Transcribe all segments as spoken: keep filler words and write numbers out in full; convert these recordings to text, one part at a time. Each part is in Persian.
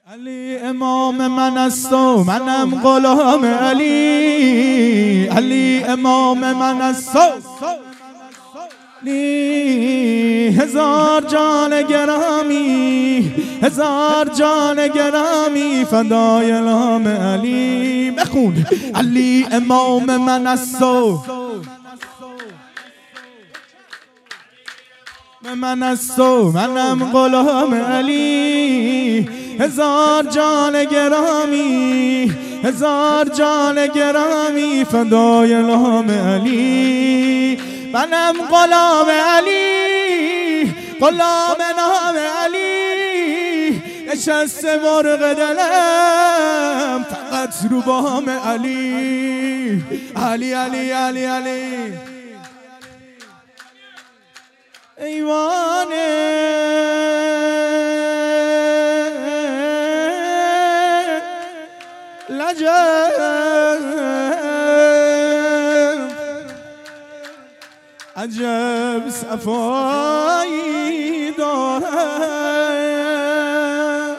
علی امام من است و منم غلام علی. علی امام من است و هزار جان گرامی، هزار جان گرامی فدای نام علی. بخون علی امام من است و من است و منم غلام علی. هزار جان گرامی، هزار جان گرامی فدای نام علی. منم غلام علی، غلام نام علی. نشسته مرغ دلم فقط رو بام علی. علی علی علی علی ایوانه عجب صفایی دارد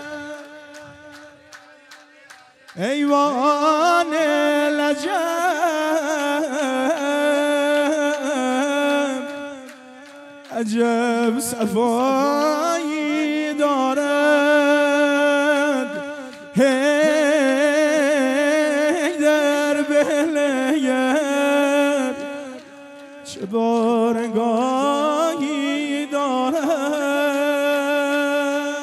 ایوان لجب، عجب صفایی دارد. هی در بهلگر چه بارگاهی دارد.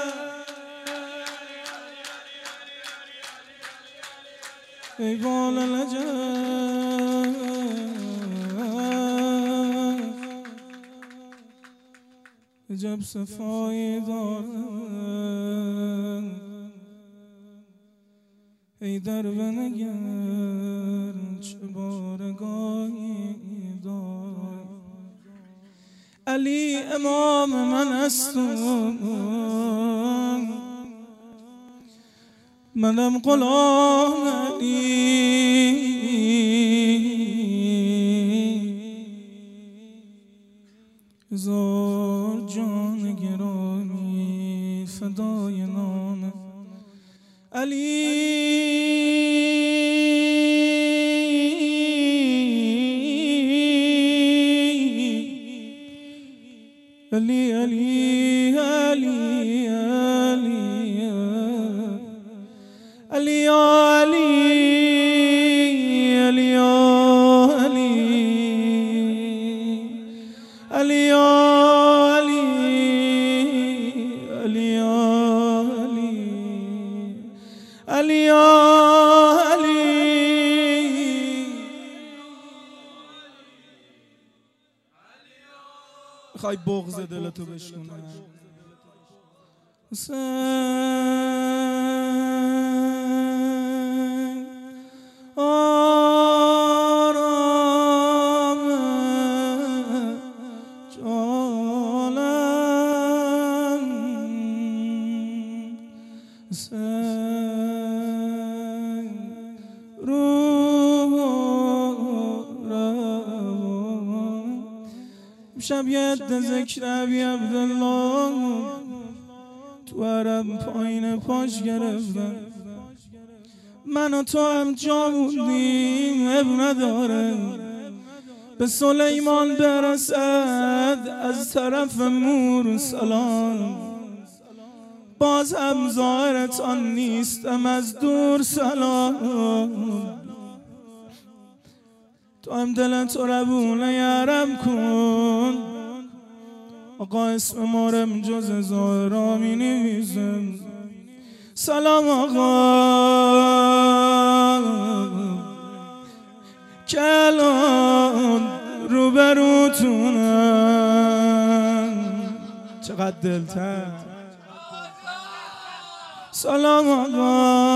ای بال لجب عجب صفایی دارد. ای در بنگر چه بارگاهی دارد. علی امام من است منم غلام علی. هزار جان گرامی فدای نام علی. علی علی علی علی علی علی علی علی علی. خواهی بغض دلتو بشکنم حسین آرام جانم حسین روح روان. شب ید ذکر ابی عبدالله تو عرب پایین پاش گرفتم. من و تو هم جا بودیم اب نداره. به سلیمان برسد از طرف مور سلام. باز هم ظاهرتان نیستم از دور سلام. تو هم دلت ربونه یارم کن. آقا اسم مارم جز ظاهرا می نویسم. سلام آقا که الان روبروتونم. چقدر دلتر. سلام آقا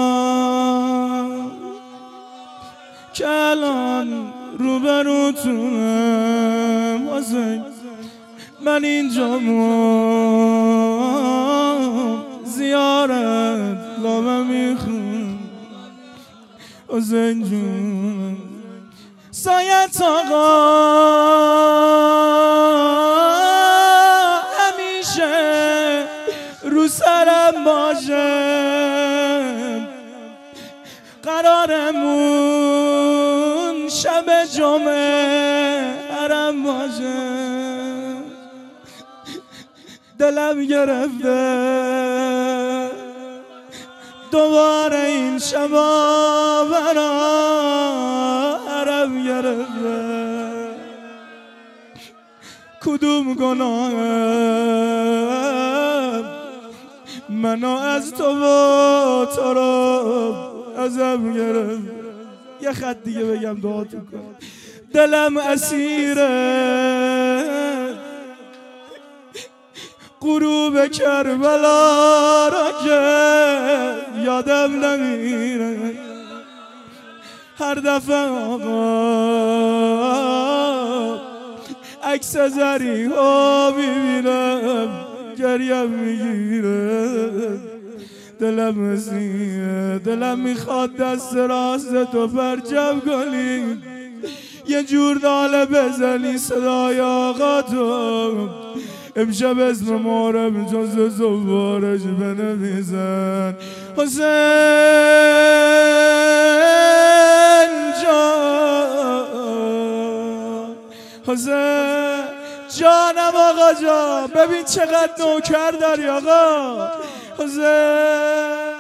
که الان روبروتونم. حسین من اینجا مون زیارت لابه میخونم. حسین جون سایت آقا همیشه رو سرم باشه. قرارمون شب جمعه حرم باشه، دلم گرفته دوباره این شبا برا حرم گرفته. کدوم گناهم منو از تو و تو رو ازم گرفت. یه خط دیگه بگم دعاتون کن. دلم اسیره غروب کربلا را که یادم نمیره، هر دفعه آقا عکس زری ها میبینم گریم میگیره. دلم اسیره، دلم میخواد دست راست تو پرچم کنی، یه جور ناله بزنی صدای آقا تو. امشب اسم مارم جز زوارش بنویسن. حسین جان، حسین جانم آقا جان، ببین چقدر نوکر داری آقا. حسین